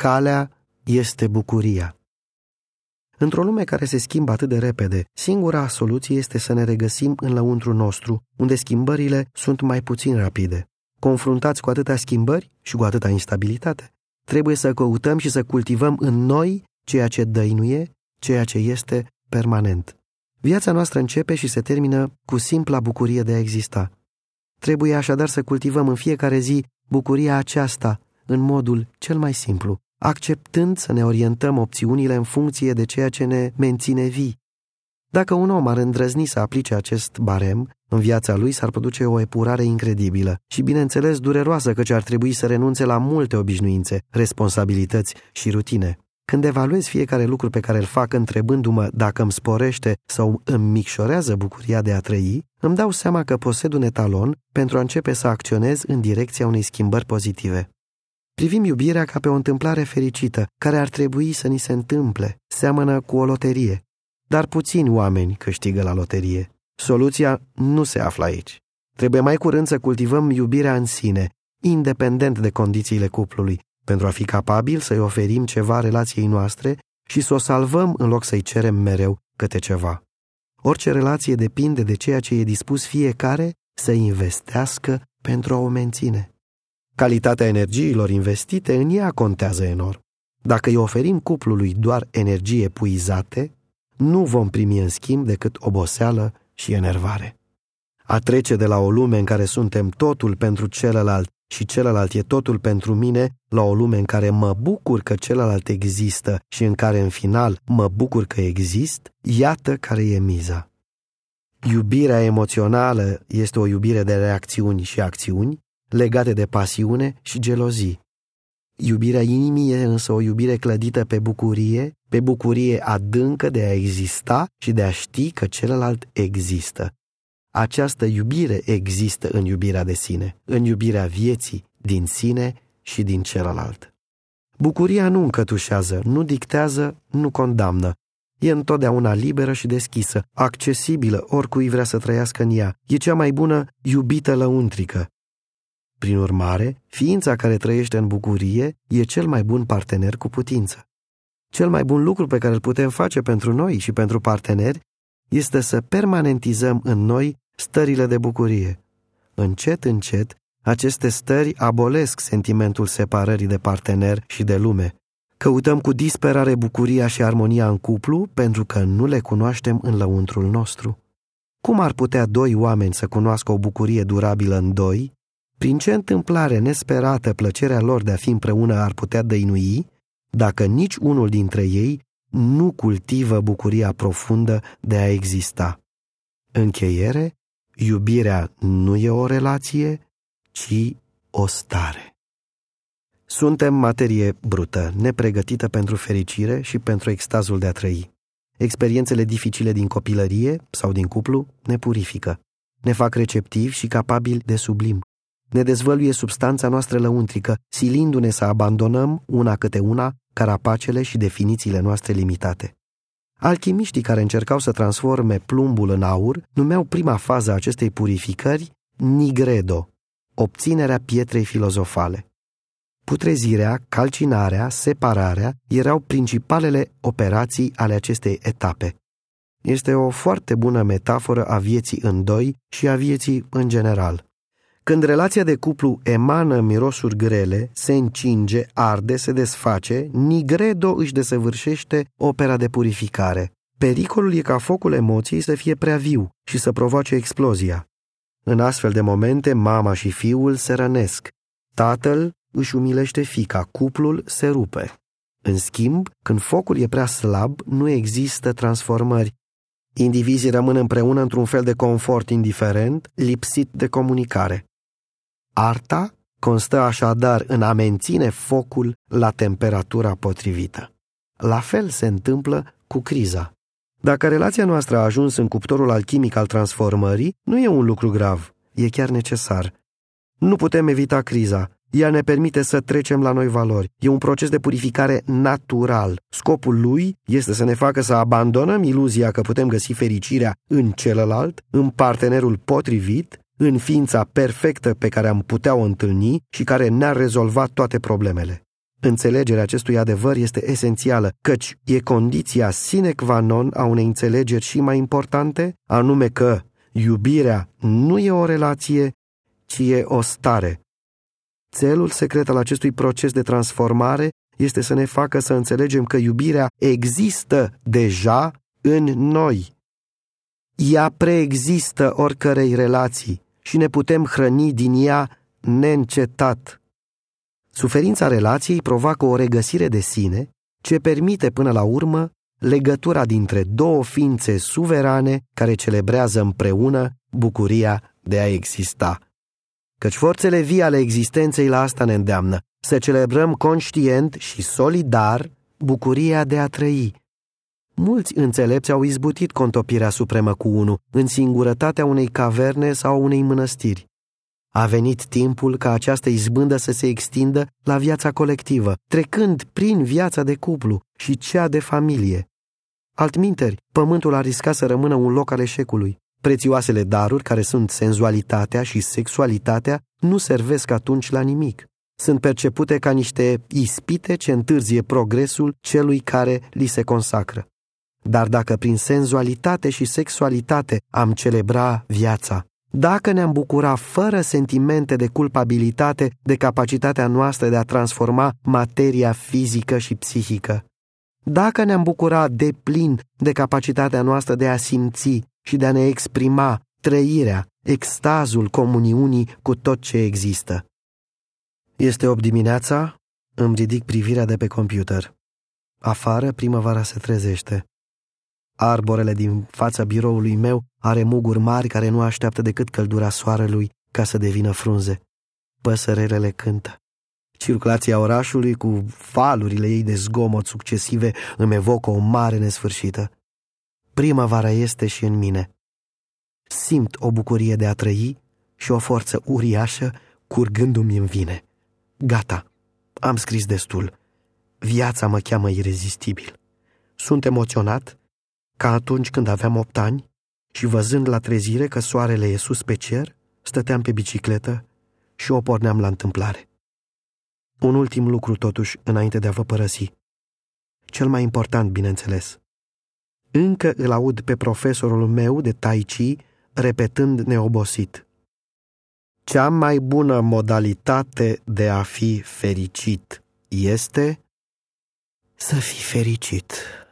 calea este bucuria. Într-o lume care se schimbă atât de repede, singura soluție este să ne regăsim în lăuntru nostru, unde schimbările sunt mai puțin rapide. Confruntați cu atâtea schimbări și cu atâta instabilitate, trebuie să căutăm și să cultivăm în noi ceea ce dăinuie, ceea ce este permanent. Viața noastră începe și se termină cu simpla bucurie de a exista. Trebuie așadar să cultivăm în fiecare zi bucuria aceasta în modul cel mai simplu, acceptând să ne orientăm opțiunile în funcție de ceea ce ne menține vii. Dacă un om ar îndrăzni să aplice acest barem, în viața lui s-ar produce o epurare incredibilă și, bineînțeles, dureroasă, căci ar trebui să renunțe la multe obișnuințe, responsabilități și rutine. Când evaluez fiecare lucru pe care îl fac întrebându-mă dacă îmi sporește sau îmi micșorează bucuria de a trăi, îmi dau seama că posed un etalon pentru a începe să acționez în direcția unei schimbări pozitive. Privim iubirea ca pe o întâmplare fericită, care ar trebui să ni se întâmple, seamănă cu o loterie. Dar puțini oameni câștigă la loterie. Soluția nu se află aici. Trebuie mai curând să cultivăm iubirea în sine, independent de condițiile cuplului, pentru a fi capabil să-i oferim ceva relației noastre și să o salvăm în loc să-i cerem mereu câte ceva. Orice relație depinde de ceea ce e dispus fiecare să investească pentru a o menține. Calitatea energiilor investite în ea contează enorm. Dacă îi oferim cuplului doar energie epuizate, nu vom primi în schimb decât oboseală și enervare. A trece de la o lume în care suntem totul pentru celălalt și celălalt e totul pentru mine, la o lume în care mă bucur că celălalt există și în care, în final, mă bucur că exist, iată care e miza. Iubirea emoțională este o iubire de reacțiuni și acțiuni, legate de pasiune și gelozii. Iubirea inimii e însă o iubire clădită pe bucurie adâncă de a exista și de a ști că celălalt există. Această iubire există în iubirea de sine, în iubirea vieții, din sine și din celălalt. Bucuria nu încătușează, nu dictează, nu condamnă. E întotdeauna liberă și deschisă, accesibilă oricui vrea să trăiască în ea. E cea mai bună iubită lăuntrică. Prin urmare, ființa care trăiește în bucurie e cel mai bun partener cu putință. Cel mai bun lucru pe care îl putem face pentru noi și pentru parteneri este să permanentizăm în noi stările de bucurie. Încet, încet, aceste stări abolesc sentimentul separării de partener și de lume. Căutăm cu disperare bucuria și armonia în cuplu pentru că nu le cunoaștem în lăuntrul nostru. Cum ar putea doi oameni să cunoască o bucurie durabilă în doi? Prin ce întâmplare nesperată plăcerea lor de a fi împreună ar putea dăinui dacă nici unul dintre ei nu cultivă bucuria profundă de a exista? Încheiere, iubirea nu e o relație, ci o stare. Suntem materie brută, nepregătită pentru fericire și pentru extazul de a trăi. Experiențele dificile din copilărie sau din cuplu ne purifică, ne fac receptivi și capabili de sublim. Ne dezvăluie substanța noastră lăuntrică, silindu-ne să abandonăm, una câte una, carapacele și definițiile noastre limitate. Alchimiștii care încercau să transforme plumbul în aur numeau prima fază a acestei purificări nigredo, obținerea pietrei filozofale. Putrezirea, calcinarea, separarea erau principalele operații ale acestei etape. Este o foarte bună metaforă a vieții în doi și a vieții în general. Când relația de cuplu emană mirosuri grele, se încinge, arde, se desface, nigredo își desăvârșește opera de purificare. Pericolul e ca focul emoției să fie prea viu și să provoace explozia. În astfel de momente, mama și fiul se rănesc. Tatăl își umilește fiica, cuplul se rupe. În schimb, când focul e prea slab, nu există transformări. Indivizii rămân împreună într-un fel de confort indiferent, lipsit de comunicare. Arta constă așadar în a menține focul la temperatura potrivită. La fel se întâmplă cu criza. Dacă relația noastră a ajuns în cuptorul alchimic al transformării, nu e un lucru grav, e chiar necesar. Nu putem evita criza, ea ne permite să trecem la noi valori. E un proces de purificare natural. Scopul lui este să ne facă să abandonăm iluzia că putem găsi fericirea în celălalt, în partenerul potrivit, în ființa perfectă pe care am putea o întâlni și care ne-ar rezolva toate problemele. Înțelegerea acestui adevăr este esențială, căci e condiția sine qua non a unei înțelegeri și mai importante, anume că iubirea nu e o relație, ci e o stare. Țelul secret al acestui proces de transformare este să ne facă să înțelegem că iubirea există deja în noi. Ea preexistă oricărei relații și ne putem hrăni din ea neîncetat. Suferința relației provoacă o regăsire de sine ce permite până la urmă legătura dintre două ființe suverane care celebrează împreună bucuria de a exista. Căci forțele vii ale existenței la asta ne îndeamnă, să celebrăm conștient și solidar bucuria de a trăi. Mulți înțelepți au izbutit contopirea supremă cu unul, în singurătatea unei caverne sau unei mănăstiri. A venit timpul ca această izbândă să se extindă la viața colectivă, trecând prin viața de cuplu și cea de familie. Altminteri, pământul a riscat să rămână un loc al eșecului. Prețioasele daruri, care sunt senzualitatea și sexualitatea, nu servesc atunci la nimic. Sunt percepute ca niște ispite ce întârzie progresul celui care li se consacră. Dar dacă prin senzualitate și sexualitate am celebra viața, dacă ne-am bucura fără sentimente de culpabilitate de capacitatea noastră de a transforma materia fizică și psihică, dacă ne-am bucura deplin de capacitatea noastră de a simți și de a ne exprima trăirea, extazul comuniunii cu tot ce există. Este 8 dimineața, îmi ridic privirea de pe computer. Afară, primăvara se trezește. Arborele din fața biroului meu are muguri mari care nu așteaptă decât căldura soarelui ca să devină frunze. Păsărelele cântă. Circulația orașului cu valurile ei de zgomot succesive îmi evocă o mare nesfârșită. Primăvara este și în mine. Simt o bucurie de a trăi și o forță uriașă curgându-mi în vine. Gata, am scris destul. Viața mă cheamă irezistibil. Sunt emoționat ca atunci când aveam 8 ani și văzând la trezire că soarele e sus pe cer, stăteam pe bicicletă și o porneam la întâmplare. Un ultim lucru totuși înainte de a vă părăsi. Cel mai important, bineînțeles. Încă îl aud pe profesorul meu de Tai Chi repetând neobosit: cea mai bună modalitate de a fi fericit este să fii fericit.